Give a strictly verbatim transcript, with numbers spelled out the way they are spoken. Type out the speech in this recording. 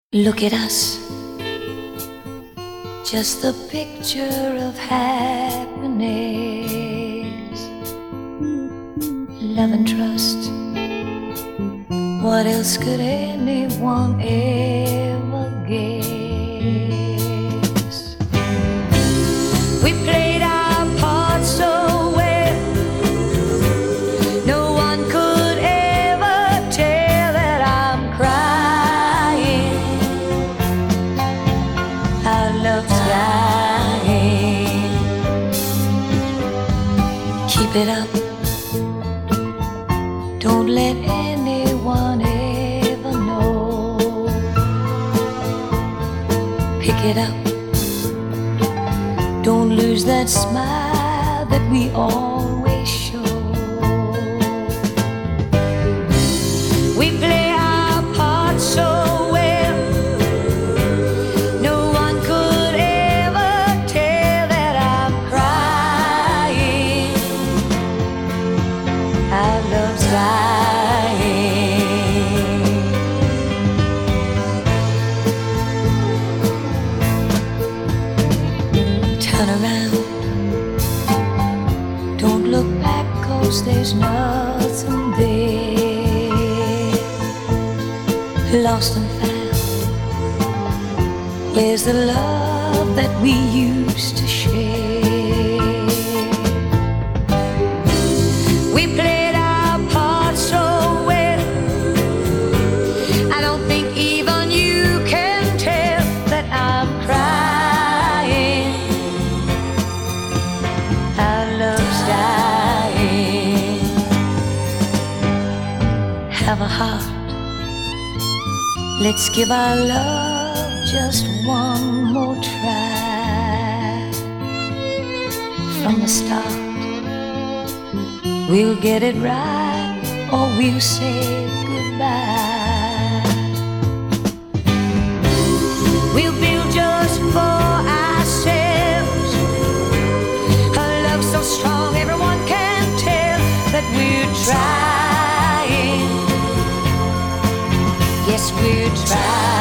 Look at us, just the picture of happiness, love and trust. What else could anyone ever guess? We played our part so well, no one could ever tell that I'm crying. Our love's dying. Keep it up, don't let anyone ever know. Pick it up, don't lose that smile that we always show. We play our part so well, no one could ever tell that I'm crying. Our love's dying. Turn around, don't look back, 'cause there's nothing there. Lost and found, where's the love that we used to share? We played our part so well, I don't think even you can tell that I'm crying. Our love's dying. Have a heart, let's give our love just one more try. From the start, we'll get it right, or we'll say goodbye. We'll build just for ourselves a love so strong everyone can tell that we're trying. Yes, we're trying.